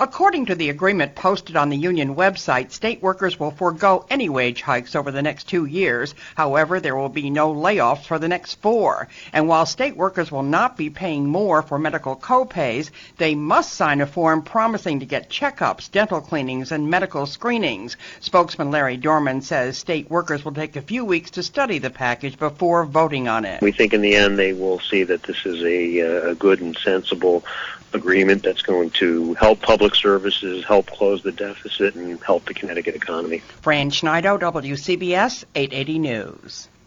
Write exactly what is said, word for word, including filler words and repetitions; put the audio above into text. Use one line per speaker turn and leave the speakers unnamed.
According to the agreement posted on the union website, state workers will forego any wage hikes over the next two years. However, there will be no layoffs for the next four. And while state workers will not be paying more for medical co-pays, they must sign a form promising to get checkups, dental cleanings, and medical screenings. Spokesman Larry Dorman says state workers will take a few weeks to study the package before voting on it.
We think in the end they will see that this is a, a good and sensible agreement that's going to help public services, help close the deficit, and help the Connecticut economy.
Fran Schneider, W C B S eight eighty News.